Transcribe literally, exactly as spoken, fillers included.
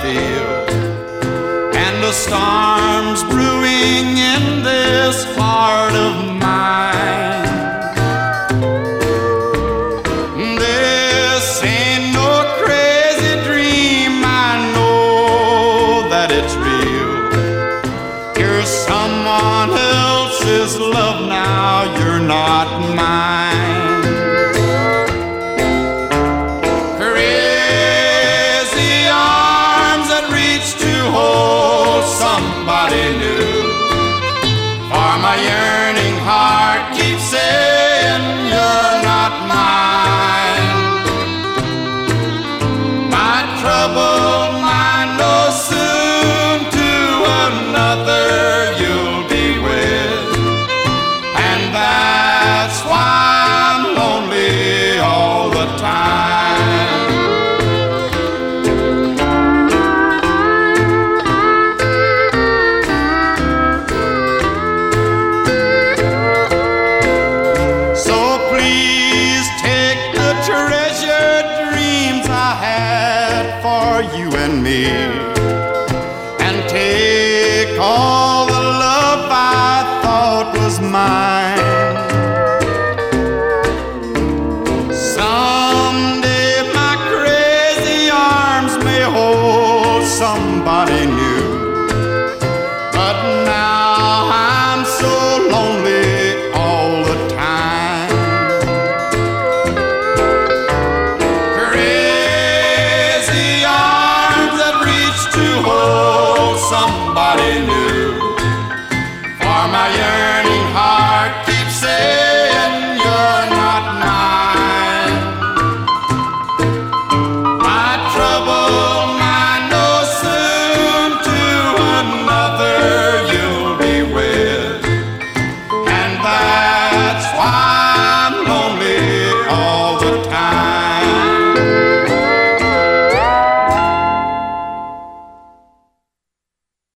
feel, and the storm's brewing in this heart of mine. This ain't no crazy dream, I know that it's real. You're someone else's love now, you're not mine. Somebody new, for my yearning heart keeps saying you're not mine. My troubled mind knows soon to another you'll be with, and that's why I'm lonely all the time. For you and me, and take all